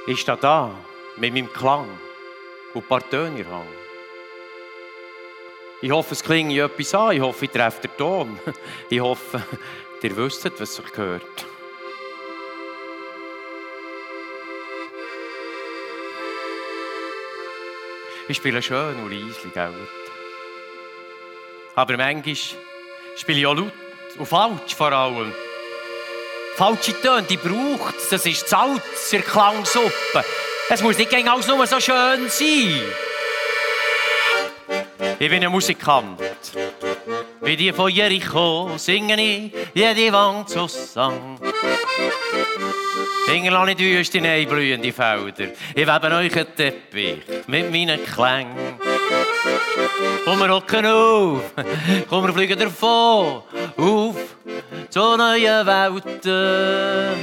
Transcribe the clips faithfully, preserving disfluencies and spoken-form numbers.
Ich stehe da mit meinem Klang und ein paar Töne in der Hand. Ich hoffe, es klingt etwas an. Ich hoffe, ich treffe den Ton. Ich hoffe, ihr wisst, was sich gehört. Ich spiele schön und leise, gell? Aber manchmal spiele ich auch laut und falsch vor allem. Falsche Töne, die braucht es. Das ist Salz in der Klangsuppe. Es muss nicht alles nur so schön sein. Ich bin ein Musikant. Wie die von Jericho singe ich jede Wand zusammen. Finger lasse ich wüste in blühende Felder. Ich webe euch einen Teppich mit meinen Klängen. Komm, wir rocken auf, komm, wir fliegen davon, auf zu neuen Welten.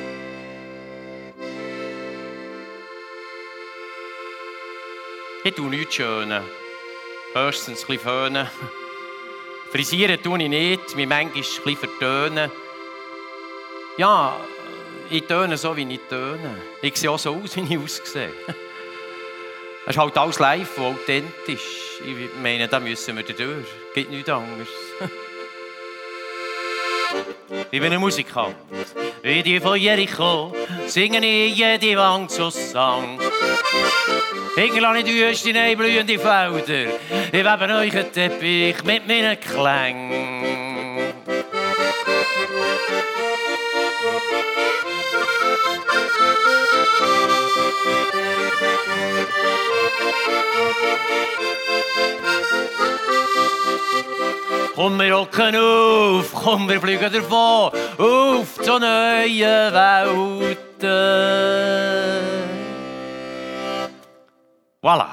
Ich tue nichts Schönes, höchstens ein bisschen föhnen. Frisieren tue ich nicht, mich manchmal ein bisschen vertönen. Ja, ich töne so, wie ich töne. Ich sehe auch so aus, wie ich aussehe. Es ist halt alles live und authentisch. Ich meine, da müssen wir durch. Es gibt nichts anderes. Ich bin ein Musikant. Wie die von Jericho singe ich jede Wand zusammen. Finger lasse ich wüste in blühende Felder. Ich webe euch einen Teppich mit meinen Klängen. Komm, wir rocken auf, komm, wir fliegen davon, auf zu neuen Welten. Voilà.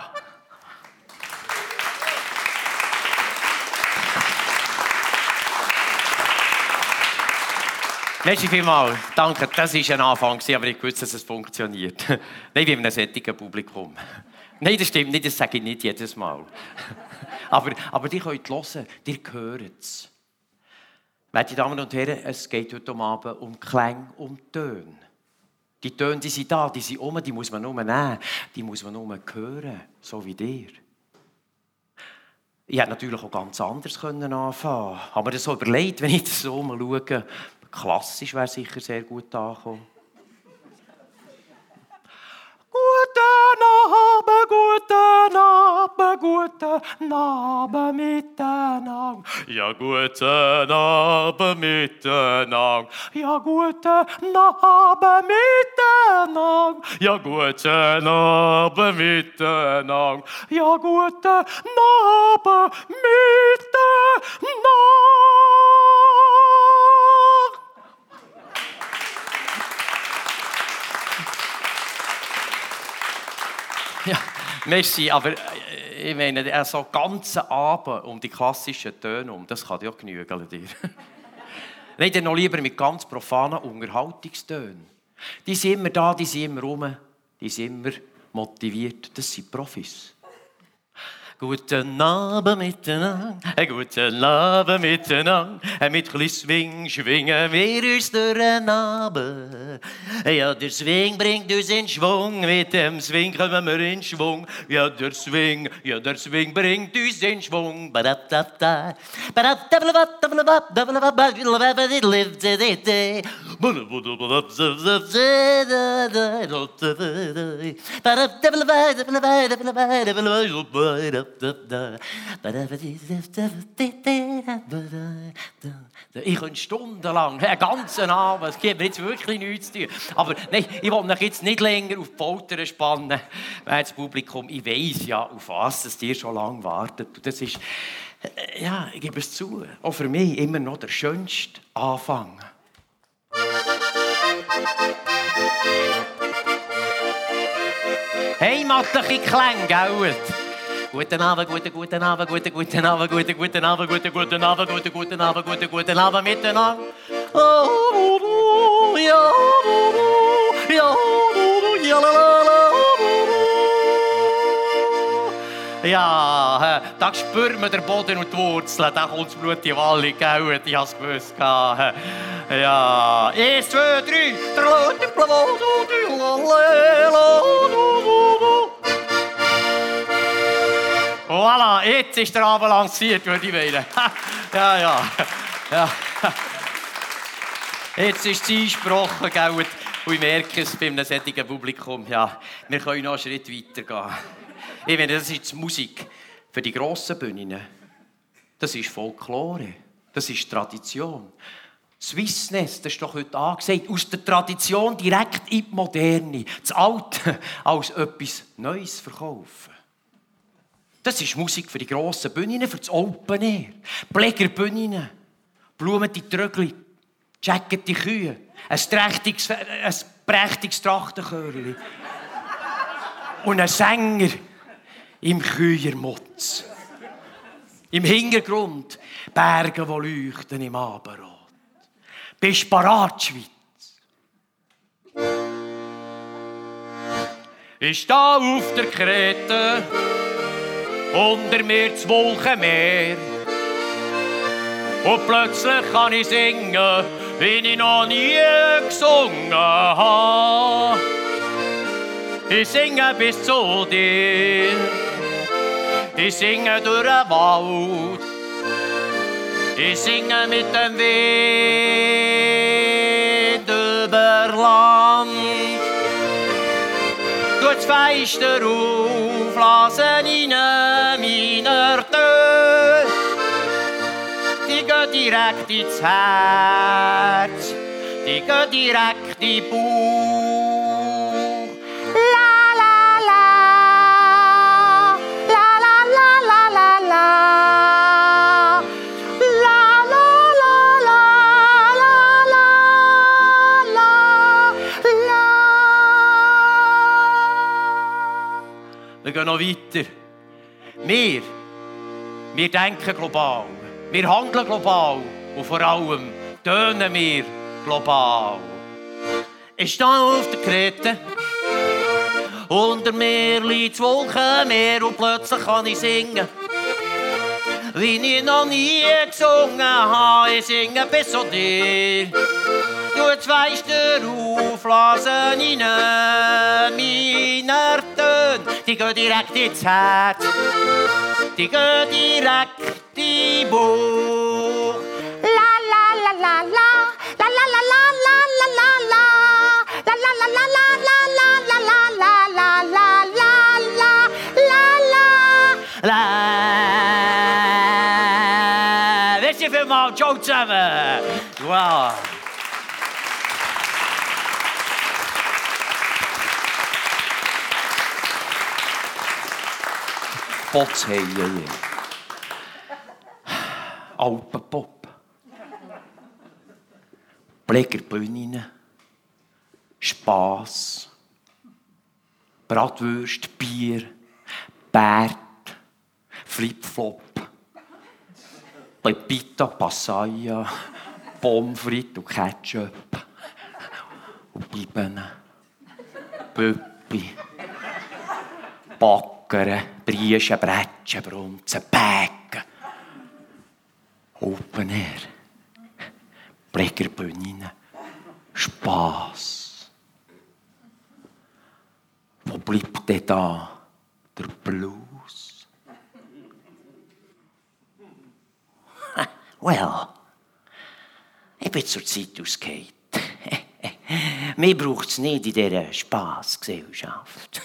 Merci vielmals. Danke, das war ein Anfang, aber ich wusste, dass es funktioniert. Nicht wie in einem sättigen Publikum. Nein, das stimmt nicht, das sage ich nicht jedes Mal. aber, aber die könnt hören, ihr hört es. Meine Damen und Herren, es geht heute Abend um Klänge, um Töne. Die Töne, die sind da, die sind um, die muss man nur nehmen, die muss man nur hören, so wie dir. Ich hätte natürlich auch ganz anders anfangen können. Habe mir das so überlegt, wenn ich das so schaue. Klassisch wäre sicher sehr gut angekommen. Guten Abend, guten Abend, guten Abend miteinander. Ja, guten Abend miteinander. Ja, guten Abend miteinander. Ja, guten Abend miteinander. Ja, guten Abend miteinander. Ja, merci, aber ich meine, so einen ganzen Abend um die klassischen Töne um, das kann ja genügen dir. Nein, dann noch lieber mit ganz profanen Unterhaltungstönen. Die sind immer da, die sind immer rum, die sind immer motiviert, das sind Profis. Guten Abend miteinander, guten Abend miteinander, mit ein bisschen Swing schwingen wir uns durch den Abend. Ja, der Swing bringt uns in Schwung, mit dem Swing kommen wir in Schwung. Ja, der Swing, ja, der Swing bringt uns in Schwung. Ich könnte stundenlang, einen ganzen Abend, es gibt mir jetzt wirklich nichts zu tun. Aber nein, ich will mich jetzt nicht länger auf die Folter spannen, das Publikum. Ich weiss ja, auf was es dir schon lange wartet. Und das ist, ja, ich gebe es zu, auch für mich immer noch der schönste Anfang. Heimatliche Klänge, gell? Guten Abend, guten, guten Abend, guten, guten Abend, guten, guten Abend, guten, guten Abend, guten, guten Abend, guten, guten Abend miteinander. Oh, ja, ja, ja, la, la, la. Ja, da spürt man den Boden und die Wurzeln. Da kommt das Blut in die Walle, gell? Ich hab's gewusst. Ja, eins, zwei, drei. Voilà, jetzt ist der Abend lanciert, würde ich meinen. Ja, ja. Ja. Jetzt ist es eingesprochen, gell? Und ich merke es bei einem solchen Publikum. Ja, wir können noch einen Schritt weiter gehen. Ich meine, das ist die Musik für die grossen Bühnen. Das ist Folklore. Das ist Tradition. Swissness, das ist doch heute angesagt, aus der Tradition direkt in die Moderne. Das Alte als etwas Neues verkaufen. Das ist Musik für die grossen Bühnen, für das Open Air. Pflegerbühnen, Blumen die Trögli, Jacket die Kühe, ein prächtiges, ein prächtiges Trachtenchörli und ein Sänger im Kühermutz. Im Hintergrund Berge, die leuchten im Abendrot. Bist du parat, Schweiz? Ich stehe auf der Krete, unter mir das Wolkenmeer. Und plötzlich kann ich singen, wie ich noch nie gesungen habe. Ich singe bis zu dir, ich singe durch den Wald, ich singe mit dem Wind über Land. Du das Fenster auflassen rein meiner Töne, die gehen direkt ins Herz, die gehen direkt in den Bauch. La la la, la la la la la la, la la la la la la la. Wir gehen noch weiter. Wir, wir denken global. Wir handeln global und vor allem tönen wir global. Ich stehe auf der Krete, unter mir liegt das Wolkenmeer und plötzlich kann ich singen, wie ich noch nie gesungen habe. Ich singe bis zu dir. Du das Fenster auflassen rein meiner Töne, die gehen direkt ins Herz, die gehen direkt in den Bauch. La la la la la, la la la la la la la la, la la la la la la la la la la la la la la la. Merci vielmals, ciao zusammen. Wow. Potsheien. Alpenpop. Pflegerbühnen. Spass. Bratwürste, Bier. Bärt. Flipflop. Pepita, Passaya. Pommes frites und Ketchup. Und Bibben. Pöppi. Backern. Brieschen, Bretschen, Brunzen, Päcken. Open Air. Pflegerbühnen. Spass. Wo bleibt denn da der Blues? Well, ich bin zur Zeit ausgehend. Mir braucht es nicht in dieser Spassgesellschaft.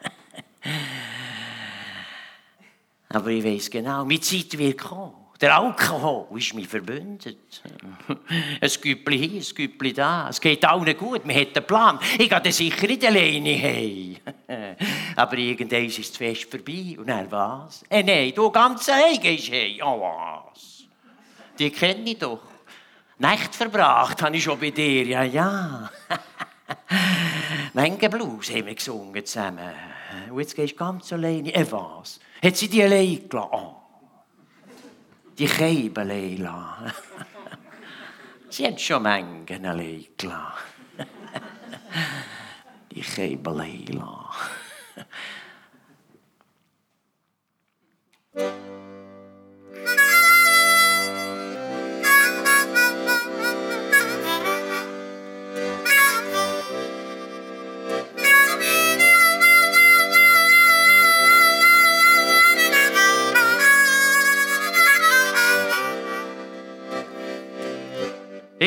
Aber ich weiss genau, meine Zeit wird kommen. Der Alkohol ist mir verbündet. Ein Güppli hier, ein Güppli da. Es geht allen gut, man hat einen Plan. Ich gehe dann sicher nicht alleine heim. Aber irgendwann ist das Fest vorbei. Und dann was? Eh nein, du ganz allein gehst heim. Oh was? Die kenne ich doch. Nacht verbracht habe ich schon bei dir, ja, ja. Menge Blues haben wir gesungen zusammen. Und jetzt gehst du ganz alleine. Eh was? Hat sie die allein gelassen? Oh. Die Keibe allein. Sie hat schon Mengen allein gelassen. Die Keibe allein.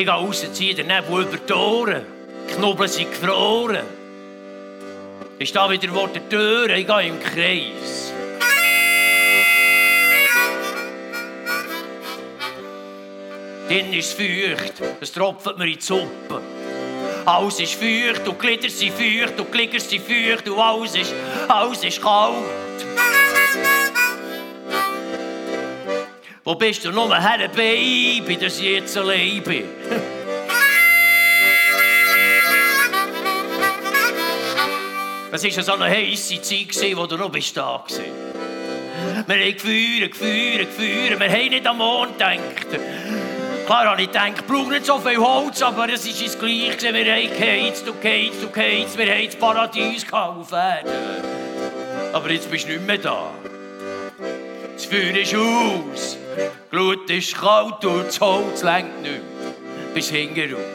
Ich gehe rausziehen, der Nebel über die Ohren. Die Knubbel sind gefroren. Ich stehe wieder vor der Tür, ich gehe im Kreis. Dann ist es feucht, es tropft mir in die Suppe. Alles ist feucht und die Glieder sind feucht und die Glieder sind feucht und alles ist, alles ist kalt. Wo bist du nur her, Baby, dass ich jetzt allein bin? Es war so eine heisse Zeit, wo du noch bist da warst. Wir haben gefeuert, gefeuert, gefeuert. Wir haben nicht am Mond gedacht. Klar habe ich gedacht, ich brauche nicht so viel Holz, aber es ist uns gleich. Wir haben geheizt und geheizt und geheizt. Wir haben das Paradies auf Erden. Aber jetzt bist du nicht mehr da. Das Feuer ist aus. Die Glut ist kalt und das Holz lenkt nicht mehr. Bis hinten raus.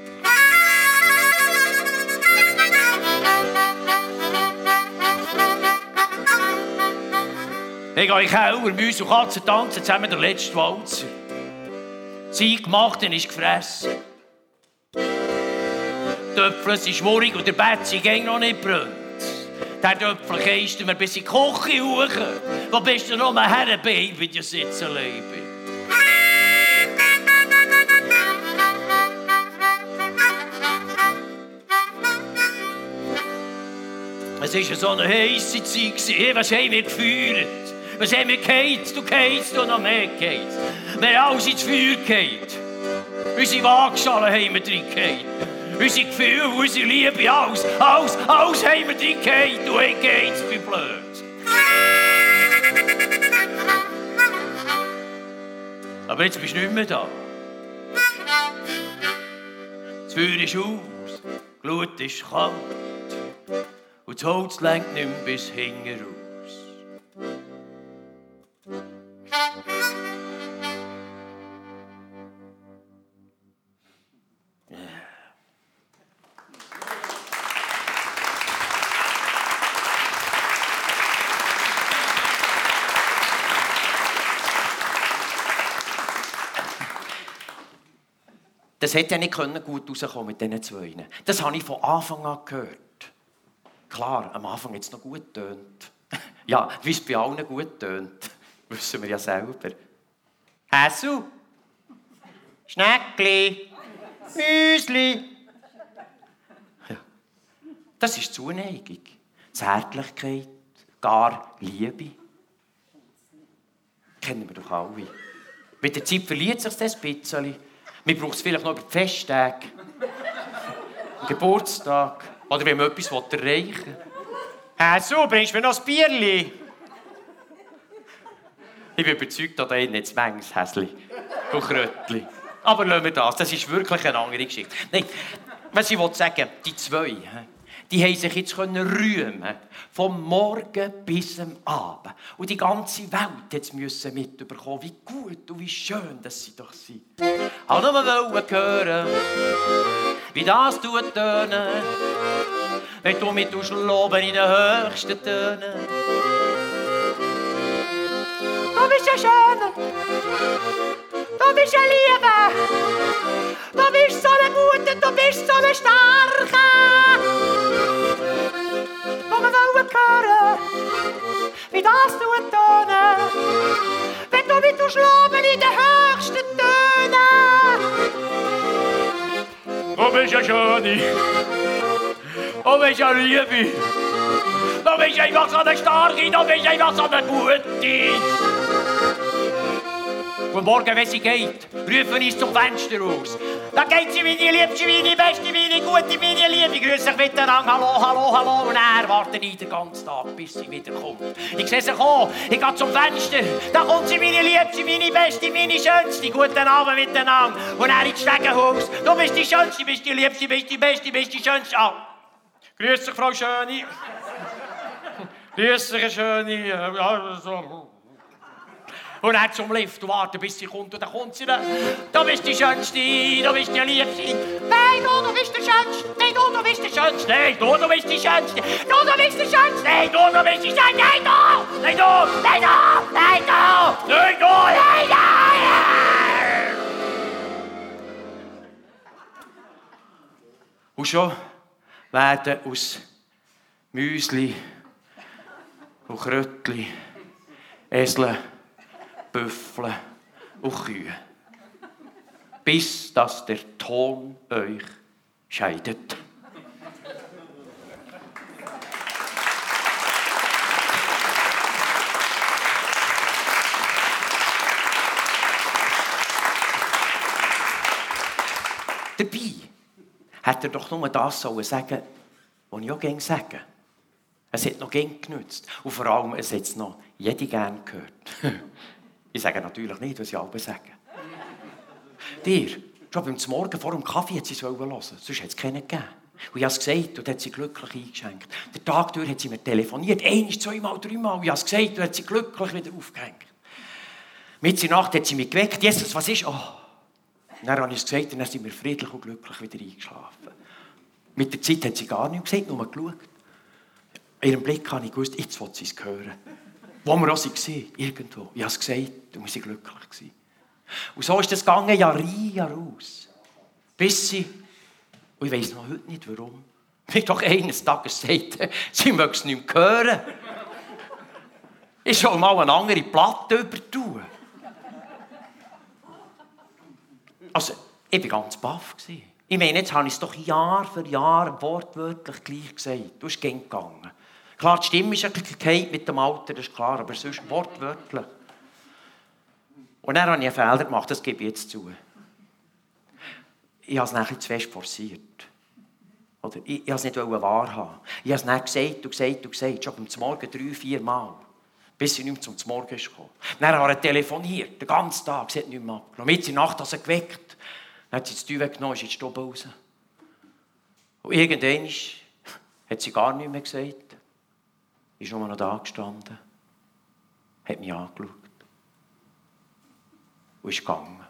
Ich gehe in den Keller, Mäuse und Katzen tanzen zusammen der letzte Walzer. Zeit gemacht, dann ist gefressen. Die Töpfel sind schwurig und der Betzi ging noch nicht brennt. Der Töpfel keist mir bis in die Küche hoch. Wo bist du noch mal her, Baby, die sitzt allein bin? Es war so eine heisse Zeit. Hey, was haben wir gefeuert? Was haben wir geheizt? Du geheizt und noch mehr geheizt. Wir haben alles ins Feuer geheizt. Unsere Waagschalen haben wir drin geheizt. Unsere Gefühle, unsere Liebe, alles, alles, alles haben wir drin geheizt. Du hast geheizt, wie blöd. Aber jetzt bist du nicht mehr da. Das Feuer ist aus, die Glut ist kalt. Und das Holz lenkt nicht mehr bis hinten raus. Das hätte ja nicht gut rauskommen mit diesen zwei. Das habe ich von Anfang an gehört. Klar, am Anfang hat es noch gut getönt. Ja, wie es bei allen gut tönt, wissen wir ja selber. Häsu, Schneckli, Müsli. Ja. Das ist Zuneigung, Zärtlichkeit, gar Liebe. Kennen wir doch alle. Mit der Zeit verliert sich das ein bisschen. Man braucht es vielleicht noch über die Festtage, Geburtstag oder wenn man etwas erreichen will. Häsu, bringst du mir noch ein Bierli? Ich bin überzeugt, dass da nicht manches Häsli und Krötli. Aber lassen wir das, das ist wirklich eine andere Geschichte. Nein, was ich sagen will, die zwei, die haben sich jetzt rühmen vom Morgen bis am Abend. Und die ganze Welt jetzt müssen mitbekommen, wie gut und wie schön dass sie doch sind. Ich wollte nur hören, wie das tut tönen, wenn du mit loben in den höchsten Tönen. Du bist ja schön, du bist ja Liebe, du bist so eine Gute, du bist so eine Starke. Und wir wollen hören, wie das tut tönen, wenn du mit loben in den höchsten Tönen. Du bist ja schön, du bist ja Liebe, du bist einfach so eine Starke, du bist einfach so eine Gute. Und morgen, wenn sie geht, rufen uns zum Fenster raus. Da geht sie, meine Liebste, meine Beste, meine Gute, meine Liebe. Grüß dich miteinander, hallo, hallo, hallo. Und er wartet den ganzen Tag, bis sie wieder kommt. Ich sehe sie kommen, ich gehe zum Fenster. Da kommt sie, meine Liebste, meine Beste, meine Schönste. Guten Abend miteinander. Und er ins Stegenhaus. Du bist die Schönste, bist die Liebste, bist die Beste, bist die Schönste. Ah. Grüß dich, Frau Schöni. Grüß dich, Schöni. Ja, so. Und er zum Lift warten, bis sie kommt. Und dann kommt sie dann. Du bist die Schönste, du bist die Liebste. Nein, du, du bist der Schönste. Nein, du, du bist der Schönste. Nein, du, du bist die Schönste. Du, du bist der Schönste. Nein, du, du bist die Schönste. Nein, du, nein, du, nein, du, nein, du, nein, du, nein, du. Und schon werden aus Müsli und Krötli, Esel, Büffel und Kühe. Bis dass der Ton euch scheidet. Dabei hat er doch nur das sagen sollen, was ich auch gerne sage. Es hat noch gerne genützt. Und vor allem, es hat es noch jede gerne gehört. Ich sage natürlich nicht, was ich alle sage. Dir, schon beim Morgen vor dem Kaffee hat sie es hören wollen, sonst hat es keinen gegeben. Und ich habe es gesagt und hat sie glücklich eingeschenkt. Den Tag durch hat sie mir telefoniert, einmal, zweimal, dreimal. Und ich habe es gesagt und hat sie glücklich wieder aufgehängt. Mitten in der Nacht hat sie mich geweckt. Jesus, was ist? Oh. Dann habe ich es gesagt und dann sind wir friedlich und glücklich wieder eingeschlafen. Mit der Zeit hat sie gar nichts gesagt, nur geschaut. In ihrem Blick habe ich gewusst, jetzt will sie es hören. Wo wir auch waren, irgendwo. Ich habe es gesagt und wir waren glücklich. Und so ist das gegangen, Jahr ein, Jahr aus. Bis sie, und ich weiss noch heute nicht warum, mir doch eines Tages sagte, sie mögen es nicht mehr hören. Ich soll mal eine andere Platte übertun. Also, ich war ganz baff. Ich meine, jetzt habe ich es doch Jahr für Jahr wortwörtlich gleich gesagt. Du bist gegangen. Klar, die Stimme ist ein bisschen mit dem Alter, das ist klar, aber sonst wortwörtlich. Und dann habe ich einen Fehler gemacht, das gebe ich jetzt zu. Ich habe es nachher zu fest forciert. Oder ich, ich habe es nicht wahrhaben. Ich habe es dann gesagt und gesagt und gesagt, schon am Morgen drei, vier Mal. Bis sie nicht mehr zum Morgen kam. Dann hat er telefoniert, den ganzen Tag, sie hat nicht mehr abgenommen. Mit in der Nacht hat sie geweckt. Dann hat sie das Tür weggenommen, ist in die Stube raus. Und irgendwann hat sie gar nichts mehr gesagt. Ist nur noch da gestanden, hat mich angeschaut und ist gegangen.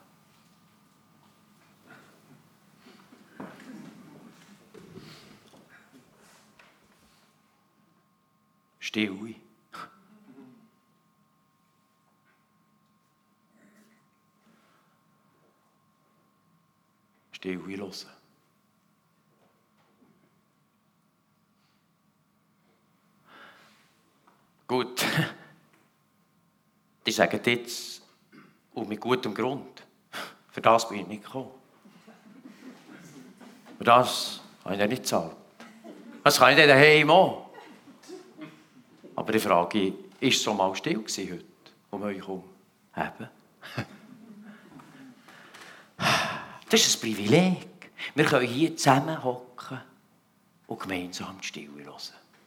Stille. Stille hören. Gut, die sagen jetzt, und mit gutem Grund, für das bin ich nicht gekommen. Für das habe ich nicht gezahlt. Das kann ich nicht daheim auch. Aber ich frage, ist es so mal still gewesen heute, um euch herum? Eben. Das ist ein Privileg. Wir können hier zusammen hocken und gemeinsam die Stille hören.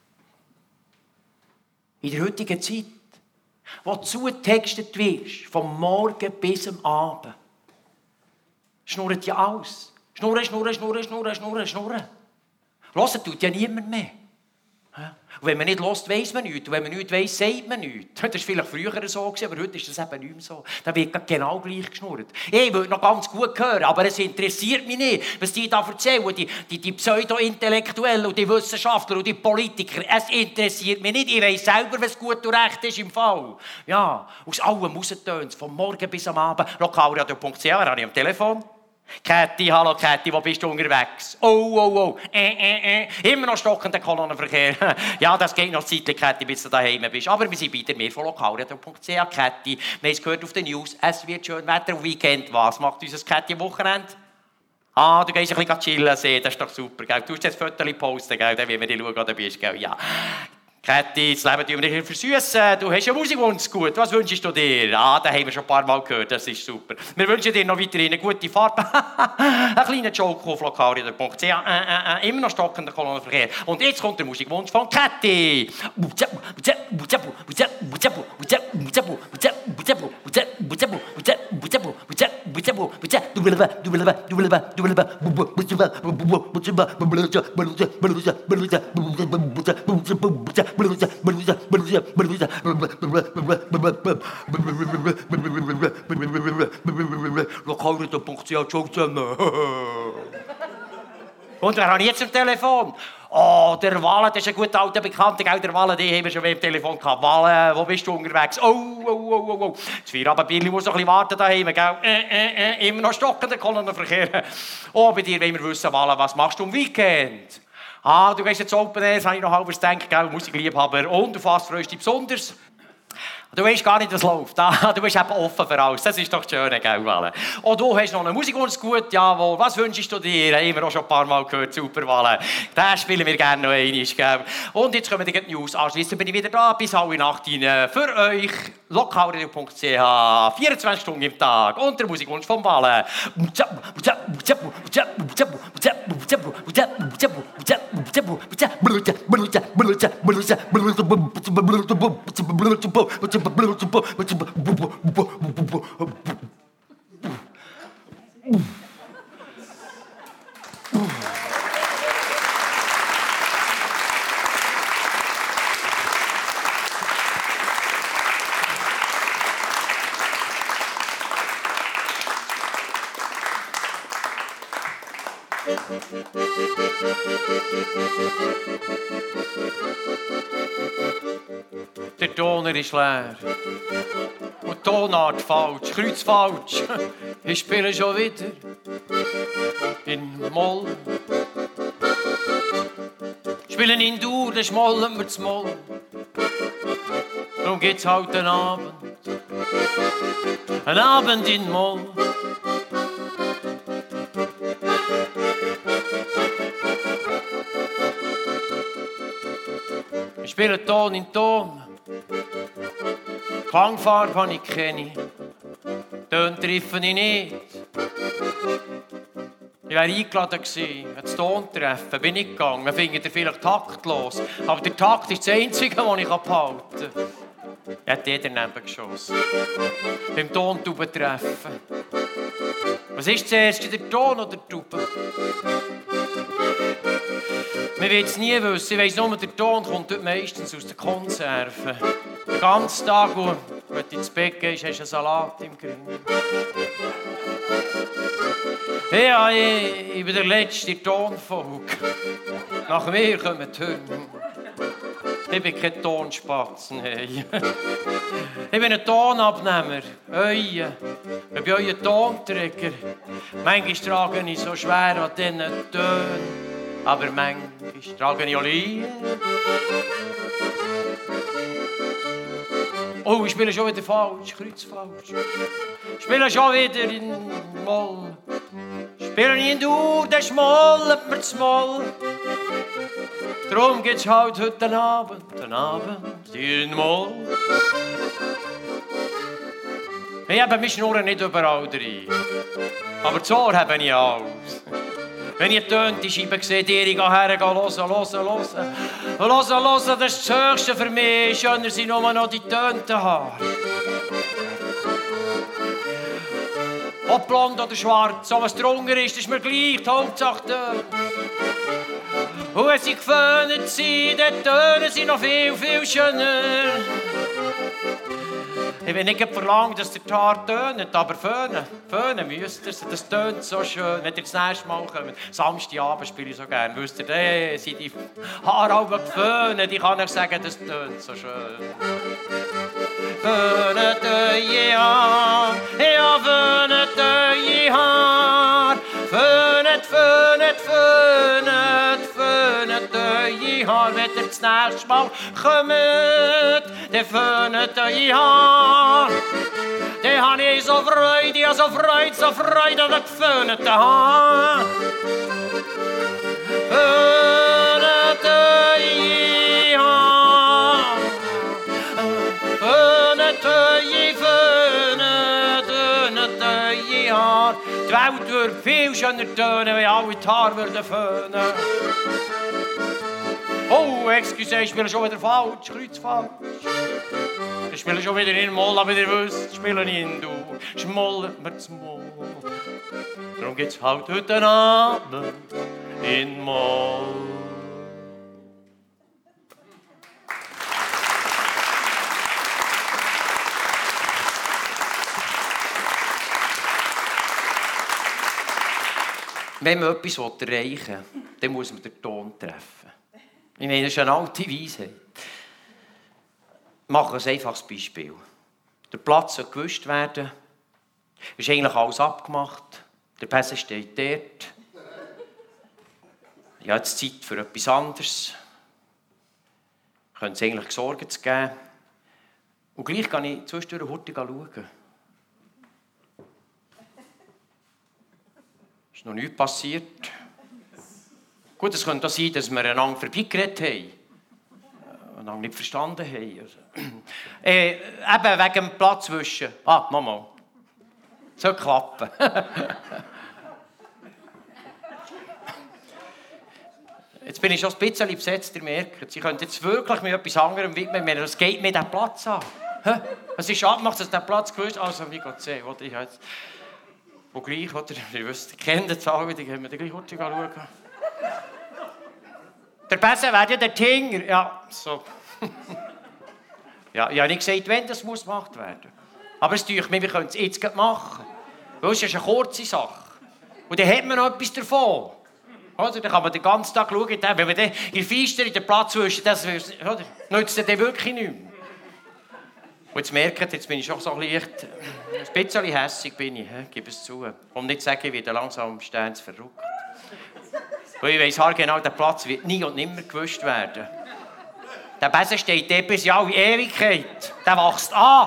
In der heutigen Zeit, wo du zugetextet wirst, vom Morgen bis am Abend, schnurrt ja alles. Schnurren, schnurren, schnurren, schnurren, schnurren, schnurren. Hören tut ja niemand mehr. Und wenn man nicht hört, weiss man nichts. Und wenn man nichts weiss, sagt man nichts. Das war vielleicht früher so, aber heute ist das eben nicht mehr so. Da wird genau gleich geschnurrt. Ich würde noch ganz gut hören, aber es interessiert mich nicht, was die da erzählen, die, die, die Pseudo-Intellektuellen und die Wissenschaftler und die Politiker. Es interessiert mich nicht. Ich weiss selber, was gut und recht ist im Fall. Ja, aus allem raustönt es, vom Morgen bis am Abend. lokalradio punkt c h, habe ich am Telefon. Käthi, hallo Käthi, wo bist du unterwegs? Oh, oh, oh, äh, äh, äh. Immer noch stockender Kolonnenverkehr. Ja, das geht noch zeitlich, Käthi, bis du daheim bist. Aber wir sind bei mir von lokalradio punkt c h, Käthi. Wir haben es gehört auf den News, es wird schön Wetter und Weekend. Was macht unser Käthi am Wochenende? Ah, du gehst ein bisschen chillen sehen, das ist doch super, gell? Du musst jetzt Fotos posten, gell? Dann wollen wir dich schauen, wo du bist, gell? Ja. Käthi, das Leben tun wir nicht versüssen. Du hast ja Musikwunsch gut. Was wünschst du dir? Ah, das haben wir schon ein paar Mal gehört. Das ist super. Wir wünschen dir noch weiterhin eine gute Fahrt. Ein kleiner Joke auf lokalradio punkt c h. Äh, äh, äh, immer noch stockender Kolonnenverkehr. Und jetzt kommt der Musikwunsch von Käthi. lokalradio punkt c h, ciao zusammen. Und wer habe ich jetzt am Telefon? Oh, Oh, der Walle, das ist ein guter alter Bekannter, gell? Der Walle, den haben wir schon im Telefon gehabt. Walle, wo bist du unterwegs? Oh, oh, oh, oh, oh. Das Feierabendbierli muss noch ein bisschen warten daheim, gell? Äh, äh, äh, immer noch stockender Kolonnenverkehr. Oh, bei dir wollen wir wissen, Walle, was machst du am Weekend? Ah, du gehst jetzt Open Air, das habe ich noch halbwegs gedacht, gell? Musikliebhaber. Und auf was freust du dich besonders? Du weißt gar nicht, was läuft. Du bist eben offen für alles. Das ist doch das Schöne, gell, Walle? Und du hast noch eine Musik, die gut, jawohl. Was wünschst du dir? Haben wir auch schon ein paar Mal gehört, super, Walle. Den spielen wir gerne noch einmal, gell? Und jetzt kommen die News. Anschliessend bin ich wieder da, bis halbe Nacht rein. Für euch, lokalradio punkt c h, vierundzwanzig Stunden im Tag. Und der Musikwunsch vom Walle. Der Toner ist leer. Und die Tonart falsch, Kreuz falsch. Ich spiele schon wieder in Moll. Spielen in Dur, dann schmollen wir das Moll. Darum geht's halt einen Abend. Ein Abend in Moll. Ich spiele Ton in Ton. Klangfarbe habe ich keine. Töne treffen ich nicht. Ich wäre eingeladen gewesen, ein Tontreffen, bin ich gegangen. Man findet vielleicht taktlos. Aber der Takt ist das Einzige, das ich behalten kann. Ich hätte jeder daneben geschossen. Beim Tontubentreffen. Was ist zuerst, der Ton oder die Tube? Man wird es nie wissen. Ich weiss nur, der Ton kommt dort meistens aus den Konserven. Den ganzen Tag, wo wenn du ins Bett gehst, hast du einen Salat im Grill. Ja, ich, ich bin der letzte Tonfolge. Nach mir kommen die Hunde. Ich bin kein Tonspatz, nein. Ich bin ein Tonabnehmer. Euer. Ich bin euer Tonträger. Manchmal trage ich so schwer an diesen Tönen. Aber manchmal trage ich auch Lieder. Oh, ich spiele schon wieder falsch, Kreuz falsch. Ich spiele schon wieder in Moll. Ich spiele in Dur, dann schmollt mir das Moll. Darum geht's halt heute Abend, den Abend in Moll. Ich habe meine Schnurren nicht überall drin. Aber das Ohr habe ich alles. Wenn ich Töne die Scheibe sehe, die ich hergehen, hören, hören, hören. Hören, hören, das ist das Höchste für mich. Schöner sind nur noch die tönten Haare. Ob blond oder schwarz, so was drunter ist, ist mir gleich, die Hauptsache Töne. Und wenn sie geföhnt sind, dann Töne sind noch viel, viel schöner. Ich will nicht verlangen, dass der Haar tönt, aber föhnen, föhnen müsst ihr. Das tönt so schön. Wenn ihr das nächste Mal kommt, Samstagabend spiele ich so gerne, wisst ihr, hey, sind die Haare alle geföhnt, ich kann euch sagen, das tönt so schön. Föhnet eure Haar, ja, föhnet eure Haar. Föhnet, föhnet, föhnet, föhnet eure Haar. Wenn ihr das nächste Mal kommt, dann föhnet eure Haar. Dann habe ich so Freude, ja, so Freude, so Freude an den geföhnten Haaren. Föhnet eure Haar. Föhnet eure, föhnet, föhnet eure Haar. Die Welt würde viel schöner tönen, wenn alle die Haare würden föhnen. Oh, excuse, ich spiele schon wieder falsch, Kreuz falsch. Ich spiele schon wieder in Moll, aber ihr wisst, ich spiele in Du. Schmollen wir das Moll. Darum geht's halt heute Abend in Moll. Wenn man etwas erreichen will, dann muss man den Ton treffen. Ich meine, das ist eine alte Weisheit. Ich mache ein einfaches Beispiel. Der Platz soll gewischt werden. Es ist eigentlich alles abgemacht. Der Pässe steht dort. Ich habe jetzt Zeit für etwas anderes. Ich könnte es eigentlich Sorgen zu geben. Und gleich kann ich zwischendurch Hurtig schauen. Es ist noch nichts passiert. Gut, es könnte auch sein, dass wir einander vorbeigeredet haben. Einander nicht verstanden haben. Also. äh, eben wegen dem Platzwischen. Ah, Mama. Soll klappen. Jetzt bin ich schon ein bisschen besetzt, ihr merkt. Sie können jetzt wirklich mit etwas anderem widmen. Es geht mir den Platz an. Es ist abgemacht, dass der Platz gewusst ist. Also, wie Gott sei, oder? Ich jetzt... Wo gleich, oder? Ihr wisst, ihr kennt es alle, die gehen wir gleich Hurtig anschauen. Der Besen wäre ja der Tinger. Ja, so. Ja, ich habe nicht gesagt, wenn das muss gemacht werden. Aber es tut mir, wir können es jetzt machen. Weil es ist eine kurze Sache. Und dann hat man noch etwas davon. Oder? Dann kann man den ganzen Tag schauen, wenn man dann in der Feister in den Platz wüsst, das oder? Nützt dann wirklich nicht mehr. Und jetzt merkt ihr, jetzt bin ich schon so leicht, ein bisschen hässig bin ich, he? Gib es zu. Und nicht sagen, ich werde langsam Steins verrückt. Weil ich weiss genau, der Platz wird nie und nimmer gewischt werden. Der Besen steht dort bis in alle Ewigkeit. Der wächst an.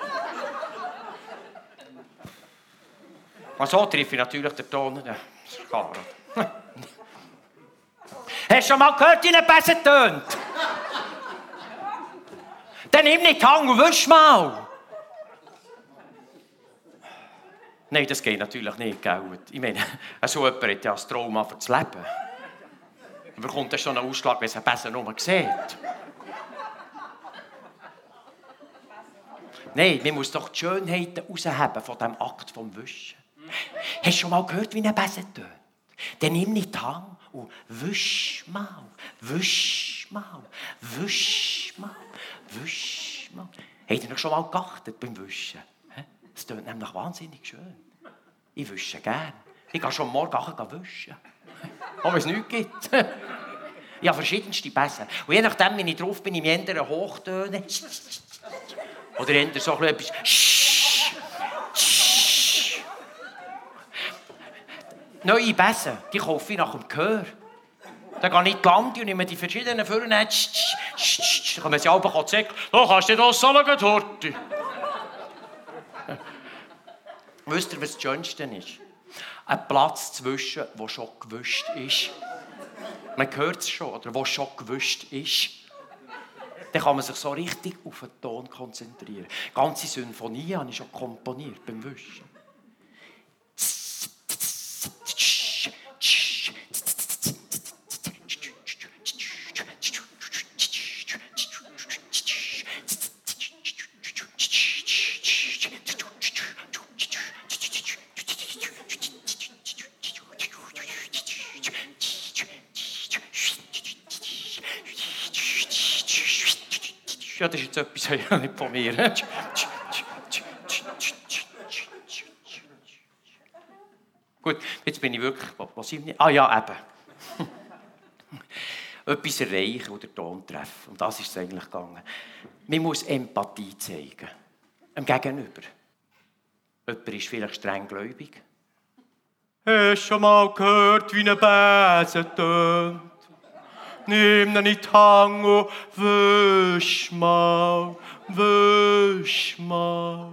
Und so treffe ich natürlich den Ton. Das ist klar. Hast du schon mal gehört, wie ein Besen tönt? Dann nimm nicht die Hand und wisch mal. Nein, das geht natürlich nicht, gell? Ich meine, so jemand hat ja ein Trauma für das Leben. Und bekommt dann schon einen Ausschlag, wenn es ein Besen nur sieht. Nein, man muss doch die Schönheiten rausheben von diesem Akt vom Wischen. Hast du schon mal gehört, wie ein Besen tönt? Dann nimm nicht die Hand und wisch mal, wisch mal, wisch mal, wisch mal. Habt ihr noch schon mal geachtet beim Wischen? Es tönt nämlich wahnsinnig schön. Ich wische gerne. Ich gehe schon morgen wischen. Auch wenn es nichts gibt. Ich habe verschiedenste Besen. Und je nachdem, wenn ich drauf bin, ich ändere Hochtöne. Oder ändere so etwas. Neue Besen, die kaufe ich nach dem Gehör. Dann gehe ich in die Lande und nehme die verschiedenen Führer. Dann können sie alle sagen, da kannst du nicht alles sagen, Horti. Wisst ihr, was das Schönste ist? Ein Platz zwischen, der schon gewischt ist. Man hört es schon, oder wo schon gewischt ist. Dann kann man sich so richtig auf den Ton konzentrieren. Ganze Sinfonie habe ich schon komponiert beim Wischen. Ja, das ist jetzt etwas nicht von mir. Gut, jetzt bin ich wirklich... Was ich nicht... Ah ja, eben. Etwas erreichen oder Ton treffen. Um das ist es eigentlich gegangen. Man muss Empathie zeigen. Dem Gegenüber. Jemand ist vielleicht strenggläubig. Hast du schon mal gehört, wie ein Besen tönt? Nimm ihn in die Hand und wisch mal, wisch mal.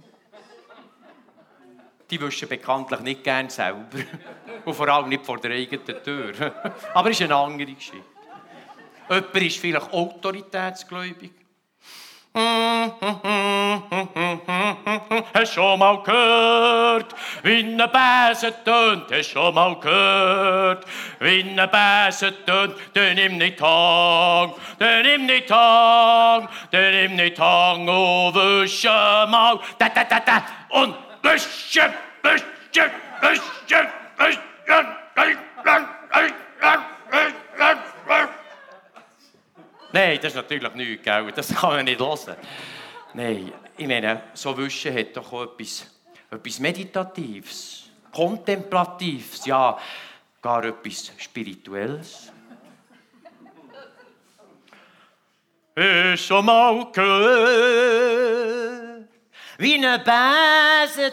Die wischen bekanntlich nicht gern selber. Und vor allem nicht vor der eigenen Tür. Aber es ist eine andere Geschichte. Jemand ist vielleicht autoritätsgläubig. Hast du schon mal gehört, wie ein Besen tönt? Hast du schon mal gehört, wie ein Besen tönt? Dann nimm nicht die Hand, dann nimm nicht die Hand, dann nimm nicht die Hand und wische mal. Da, da, da, da. Und wische, wische, wische, wische, Nein, das ist natürlich nichts, gell? Das kann man nicht hören. Nein, ich meine, so Wischen hat doch auch etwas, etwas Meditatives, Kontemplatives, ja, gar etwas Spirituelles. Et schon mal gehört, wie ne Bäse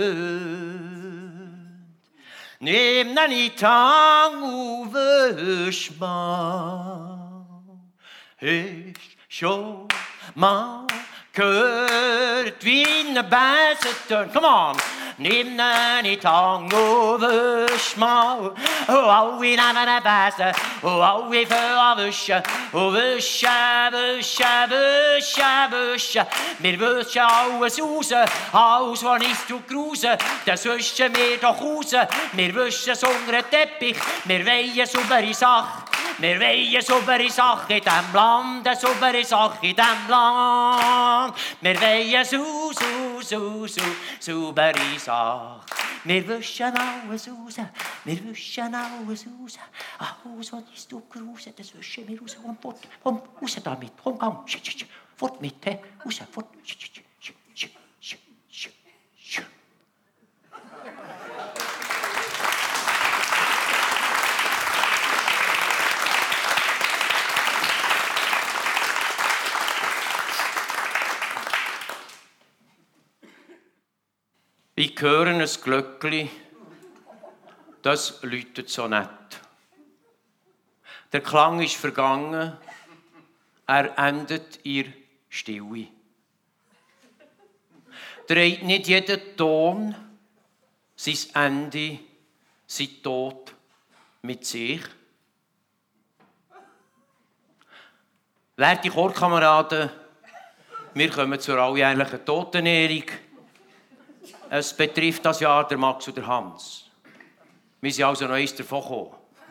tönt, nimm ne nicht Tang auf den Schmaul. Ist schon mal gehört, wie ne Bäse tönt. Come on! Nimm ne nicht Tang auf den Schmaul. Oh, alle nehmen ne Bäse, oh, alle für wischen, oh, wischen, wischen, wischen, wischen. Wir wischen alles raus, alles, was ist zu grusen, das wischen wir doch raus. Wir wischen es unter den Teppich, wir wollen saubere Sache. Wir wollen saubere Sache in diesem Land, eine saubere Sache in diesem Land. Wir wollen sau, sau, sau, sau, saubere Sache. Wir wischen alles raus, wir wischen alles raus. Alles, was ist du grusen, das wischen wir raus. Komm fort, komm, raus damit, komm, komm, sch, sch, sch. Fort mit, he, raus, fort. Sch, sch, sch, sch, sch, sch, sch, sch. Ich höre ein Glöckli, das läutet so nett. Der Klang ist vergangen, er endet in Stille. Dreht nicht jeder Ton sein Ende, sein Tod mit sich? Werte Chorkameraden, wir kommen zur alljährlichen Totenehrung. Es betrifft das Jahr der Max und der Hans. Wir sind also noch eins davon gekommen.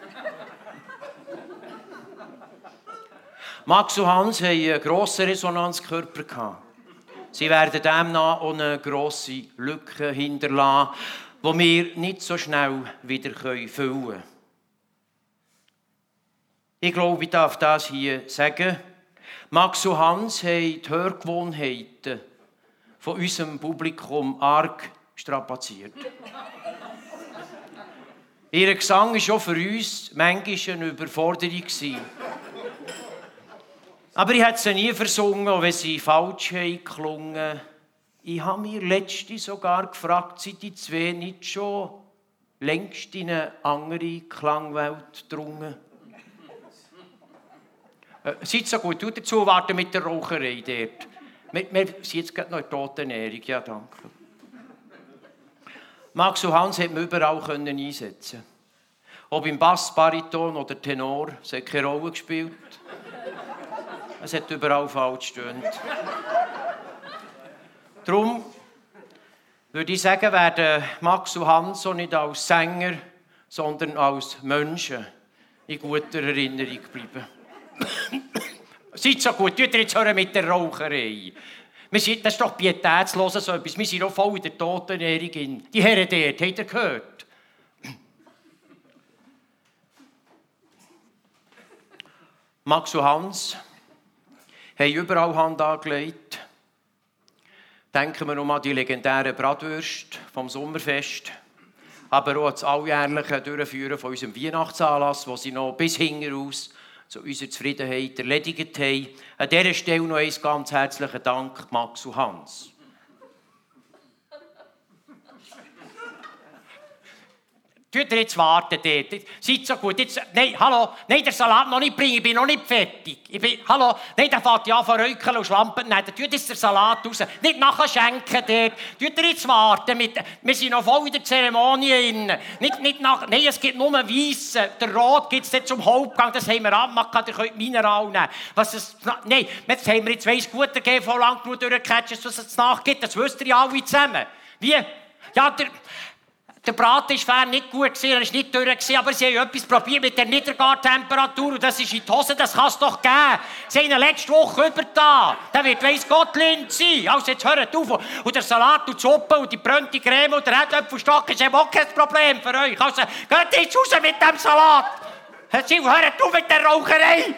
Max und Hans hatten einen grossen Resonanzkörper. Sie werden demnach auch eine grosse Lücke hinterlassen, die wir nicht so schnell wieder füllen können. Ich glaube, ich darf das hier sagen. Max und Hans haben die Hörgewohnheiten von unserem Publikum arg strapaziert. Ihr Gesang war auch für uns manchmal eine Überforderung. Aber ich hätte sie nie versungen, wenn sie falsch klungen. Ich habe mir letztens sogar gefragt, sind die zwei nicht schon längst in eine andere Klangwelt gedrungen? Äh, seid so gut, du dazu warten mit der Raucherei dort. Wir, wir sind jetzt gerade noch in der Totenehrung. Ja, danke. Max und Hans konnte man überall einsetzen. Ob im Bass, Bariton oder Tenor, es hat keine Rolle gespielt. Es hat überall falsch gestöhnt. Darum würde ich sagen, werden Max und Hans auch nicht als Sänger, sondern als Menschen in guter Erinnerung bleiben. Seid so gut, tut ihr jetzt hören mit der Raucherei. Wir sind, das ist doch pietätslos so etwas. Wir sind noch voll in der Totenehrung. Die Herren dort, habt ihr gehört? Max und Hans haben überall Hand angelegt. Denken wir noch an die legendären Bratwürste vom Sommerfest. Aber auch das alljährliche Durchführen von unserem Weihnachtsanlass, wo sie noch bis hinten raus zu unserer Zufriedenheit erledigt haben. An dieser Stelle noch einen ganz herzlichen Dank, Max und Hans. Tut ihr jetzt warten dort? Seid so gut. Jetzt, nein, hallo, nein, der Salat noch nicht bringen, ich bin noch nicht fertig. Ich bin, hallo, nein, der fährt ja von Räucheln und Schlampen. Nein, tut jetzt der Salat raus. Nicht nachher schenken dort. Tut ihr jetzt warten? Mit, wir sind noch voll in der Zeremonie drin. Nicht, nicht nach, nein, es gibt nur Weissen. Der Rot gibt es nicht zum Hauptgang. Das haben wir abgemacht. Ihr könnt Mineral nehmen. Was es, nein, jetzt haben wir jetzt weiss gut gegeben, von lang genug durchgecatcht, was es nachgibt. Das wisst ihr ja alle zusammen. Wie? Ja, der... Der Braten war nicht gut, er war nicht durch, aber sie haben etwas probiert mit der Niedergartemperatur und das ist in die Hose, das kann es doch geben. Sie haben ihn letzte Woche übergetan. Der wird weiss Gott lind sein. Also jetzt hört auf. Und der Salat und die Suppe und die brönte Creme und der Erdäpfelstock ist eben auch kein Problem für euch. Also geht jetzt raus mit dem Salat. Hört auf mit der Raucherei.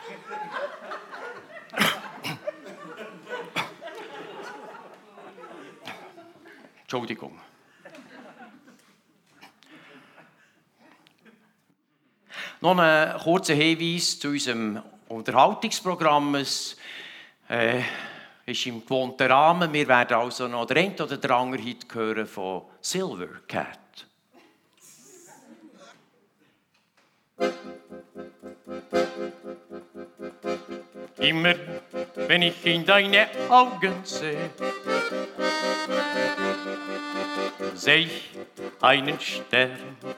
Entschuldigung. Noch ein kurzer Hinweis zu unserem Unterhaltungsprogramm. Es äh, ist im gewohnten Rahmen. Wir werden also noch den einen oder den anderen Hit hören von Silver Cat. Immer, wenn ich in deine Augen sehe, sehe ich einen Stern.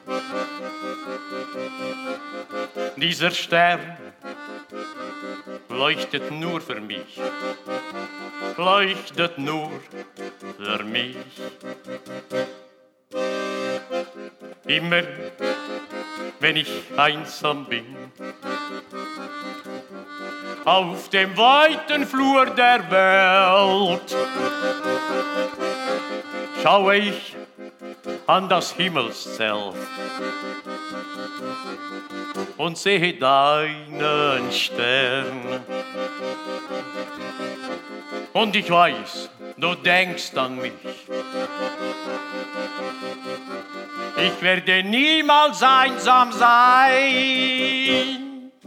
Dieser Stern leuchtet nur für mich, leuchtet nur für mich. Immer, wenn ich einsam bin, auf dem weiten Flur der Welt, schaue ich an das Himmelszelt und sehe deinen Stern. Und ich weiß, du denkst an mich. Ich werde niemals einsam sein.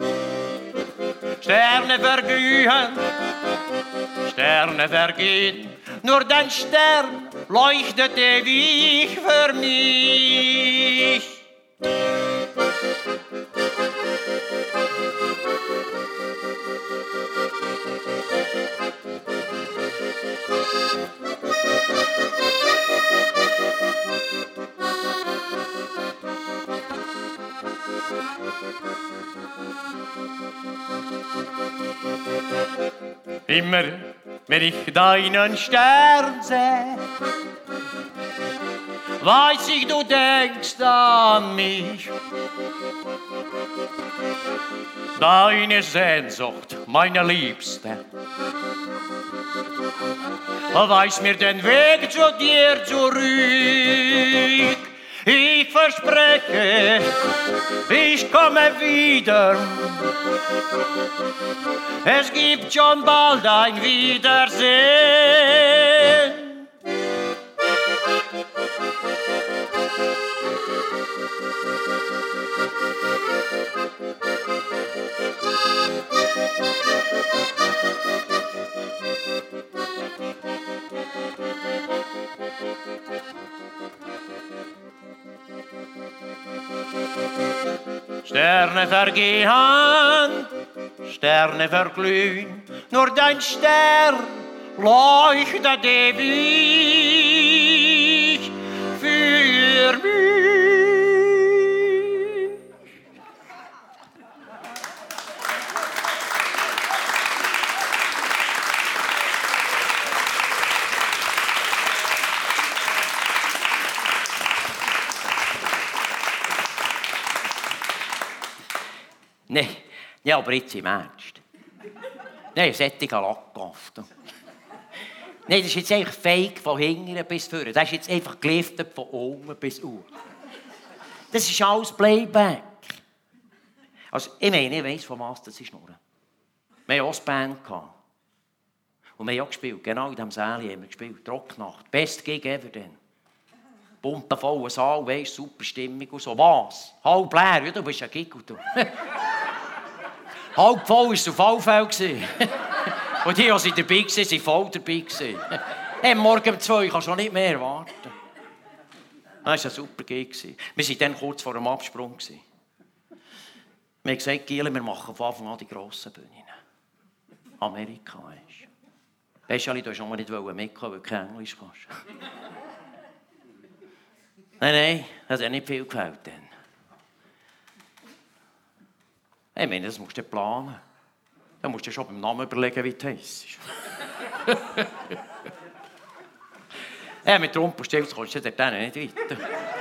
Sterne verglühen, Sterne vergehen, nur dein Stern leuchtet ewig für mich. Immer, wenn ich deinen Stern sehe, weiß ich, du denkst an mich. Deine Sehnsucht, meine Liebste, weiß mir den Weg zu dir zurück. Ich verspreche, ich komme wieder. Es gibt schon bald ein Wiedersehen. Sterne vergehen, Sterne verglühen, nur dein Stern leuchtet ewig für mich. Nein, ja, aber jetzt im Ernst. Nein, sättiger Lackhaft. Nein, das ist jetzt eigentlich fake von hinten bis vorne. Das ist jetzt einfach geliftet von oben bis unten. Das ist alles Playback. Also, ich meine, ich weiss, von was das ist. Wir hatten auch eine Band. Und wir haben auch gespielt. Genau in diesem Säle haben wir gespielt. Trocknacht. Best Gig ever dann. Pumpenvoller Saal, weißt, super Stimmung und so. Was? Halb leer, ja, du bist ein Gig und du. Halb voll war es auf alle Fälle. Und die, die dabei waren, waren voll dabei. Hey, morgen um zwei kannst du noch nicht mehr warten. Das war ein super Gig. Wir waren dann kurz vor dem Absprung. Wir haben gesagt, Giele, wir machen von Anfang an die grossen Bühnen. Amerika, weißt du. Weisst du, du wolltest noch nicht mitkommen, weil du kein Englisch kannst. Nein, nein, das hat nicht viel gefällt dann. Ich meine, das musst du planen. Dann musst du schon beim Namen überlegen, wie du heisst. Ja, mit Rumpelstilz kommst du dort nicht weiter.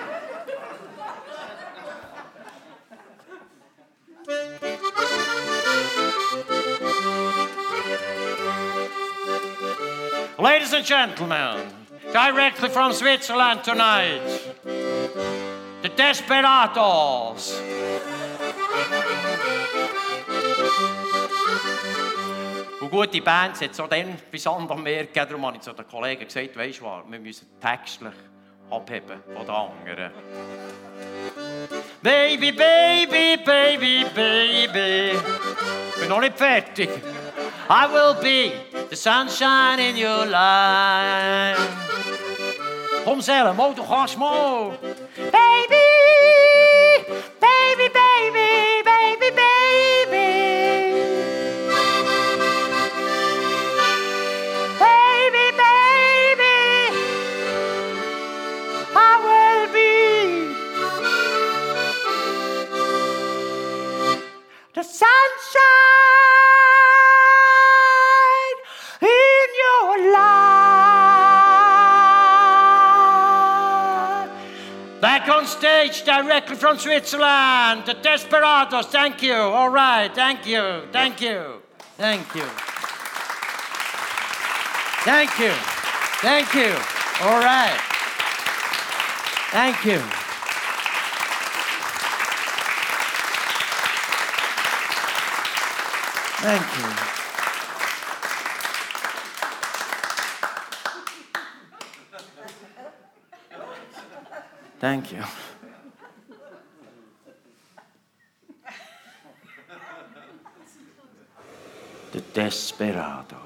Ladies and gentlemen, directly from Switzerland tonight, the Desperados. Und gute Bands hat es auch dann bis Sand am Meer gegeben. Darum habe ich zu den Kollegen gesagt, weisst du was, wir müssen textlich abheben von den anderen. Baby, baby, baby, baby, bin noch nicht fertig. I will be the sunshine in your life. Komm, Selm, oh, du kannst mal. Baby, baby, baby, baby, baby. Baby, baby, I will be the sunshine in your life. Back on stage, directly from Switzerland, the Desperados. Thank you. All right. Thank you. Thank you. Thank you. Thank you. Thank you. All right. Thank you. Thank you. Thank you. The Desperados.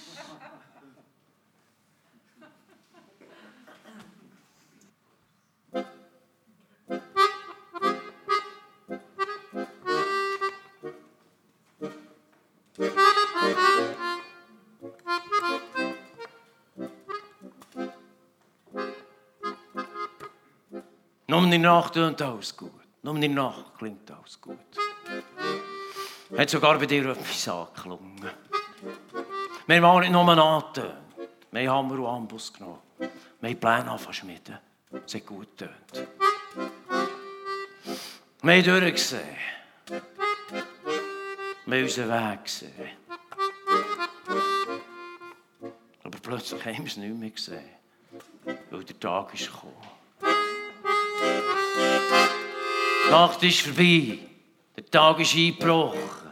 Nur in der Nacht tönt alles gut. Nur in der Nacht klingt alles gut. Hat sogar bei dir etwas angeklungen. Wir haben nicht nur angetönt. Wir haben Hammer und Ambus genommen. Wir haben Pläne angefangen zu schmieden. Es hat gut getönt. Wir haben durchgesehen. Wir haben unseren Weg gesehen. Aber plötzlich haben wir es nicht mehr gesehen. Weil der Tag ist gekommen. Die Nacht ist vorbei. Der Tag ist eingebrochen.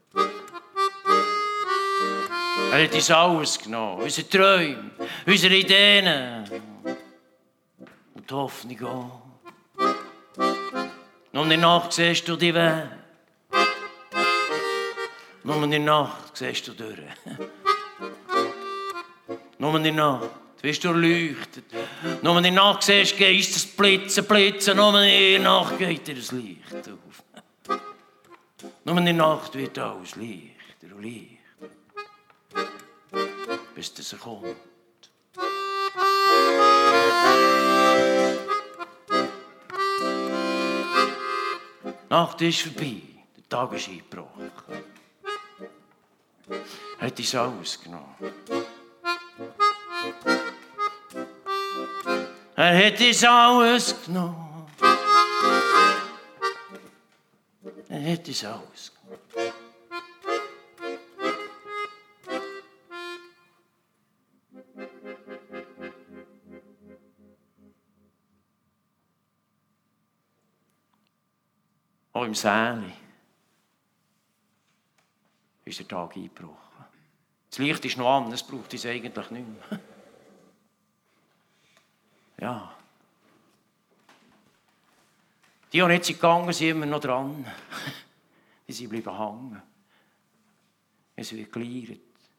Er hat uns alles genommen. Unsere Träume, unsere Ideen. Und die Hoffnung auch. Nur in der Nacht siehst du die Weg. Nur in der Nacht siehst du durch. Nur in der Nacht wirst du erleuchtet. Nur in der Nacht siehst du Geistes blitzen, blitzen. Nur in der Nacht geht dir das Licht auf. Nur in der Nacht wird alles leichter und leichter. Bis das er kommt. Die Nacht ist vorbei. Der Tag ist eingebrochen. Er hat uns alles genommen. Er hat uns alles genommen. Er hat uns alles genommen. Auch im Säle ist der Tag eingebrochen. Das Licht ist noch an, es braucht uns eigentlich nicht mehr. Ja. Die, die nicht gegangen sind, immer noch dran. Die sind bleiben hängen. Es wird geleiert.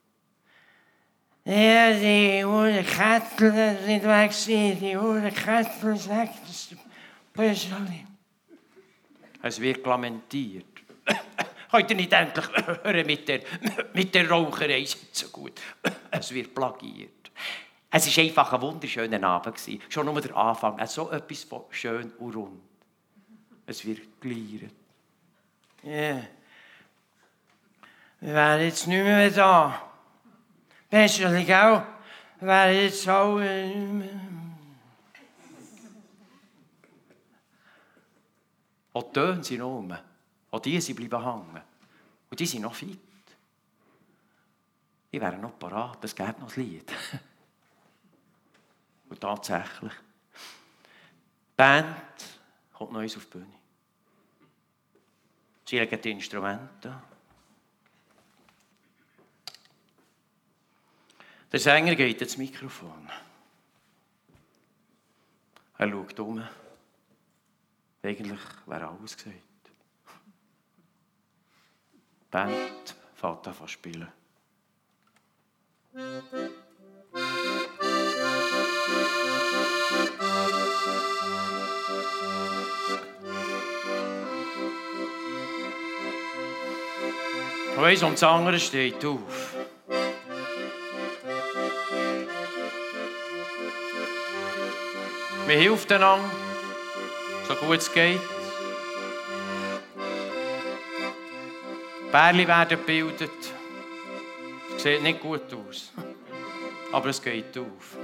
Ja, die Uhrenkettel sind weg. Die Uhrenkettel ist weg. Das ist der Böschali. Es wird lamentiert. Könnt ihr nicht endlich hören mit der, mit der Raucherei? Es ist so gut. Es wird plagiert. Es war einfach ein wunderschöner Abend. Schon nur der Anfang. So etwas von schön und rund. Es wird geleiert. Ja. Yeah. Wir wären jetzt nicht mehr da. Besserlich auch. Wir wären jetzt auch nicht mehr. Auch die Töne sind rum. Auch die sind bleiben hängen. Und die sind noch fit. Die wären noch parat. Es gäbe noch ein Lied. Und tatsächlich. Die Band kommt noch auf die Bühne. Sie legen die Instrumente. Der Sänger geht ins Mikrofon. Er schaut um. Eigentlich wäre alles gesagt. Die Band fängt an zu spielen. Und eins um das andere steht auf. Wir helfen einander, so gut es geht. Pärchen werden gebildet. Es sieht nicht gut aus, aber es geht auf.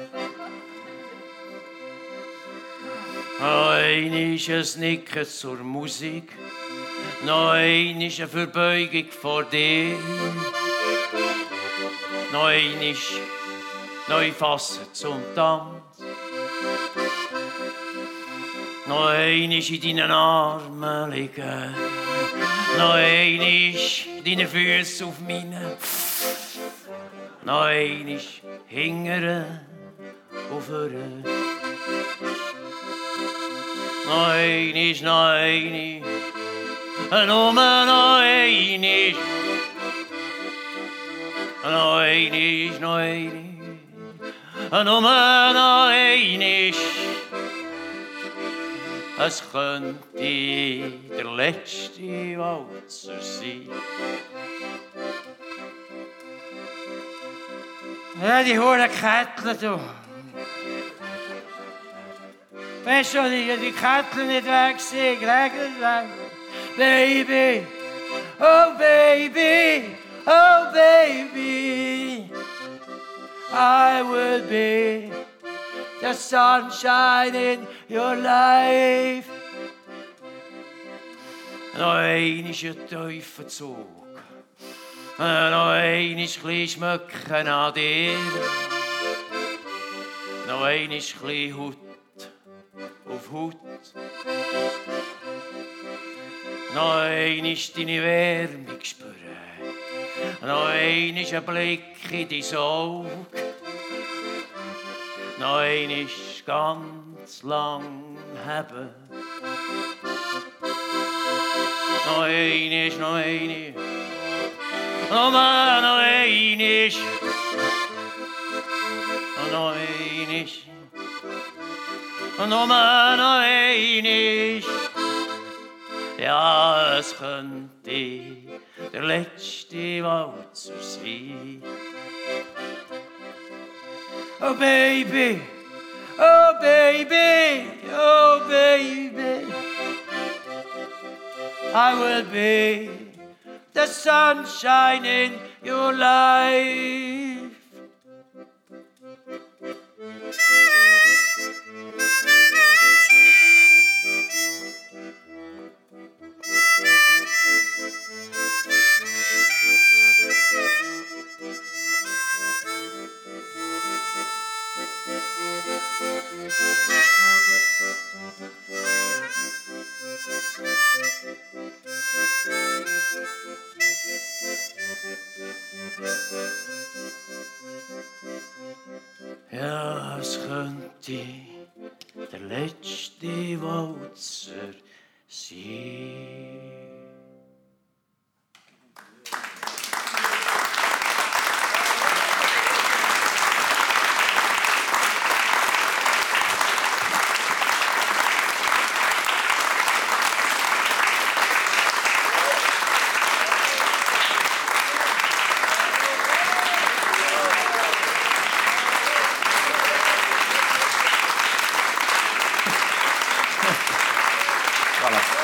Noch einmal ein Nicken zur Musik. Noch einmal eine Verbeugung vor dir. Noch einmal neu fassen zum Tanz. Noch einmal in deinen Armen liegen. Noch einmal deine Füße auf meine. Noch einmal hingern auf vorne. Noch einmal, noch einmal. Nur noch einmal. Noch einmal, noch einmal. Nur noch einmal. Es könnte der letzte Walzer sein. Ja, die hohen Kettler, du. Weißt du, die, die Kettler nicht weg sind, geregelt weg. Baby, oh baby, oh baby, I will be the sunshine in your life. Noch einmal ein tiefer Zug. Noch einmal ein bisschen schmecken an dir. Noch einmal ein bisschen Haut auf Haut. Noch einmal deine Wärme spüren. Noch einmal ein Blick in dein Auge. Noch einmal ganz lang haben. Noch einmal, noch einmal. Noch mal, noch einmal. Noch einmal. Noch mal, noch einmal. Ja, es könnte der letzte Walzer sein. Oh baby, oh baby, oh baby, I will be the sunshine in your life. Ja, es könnte der letzte Walzer sein. Voilà.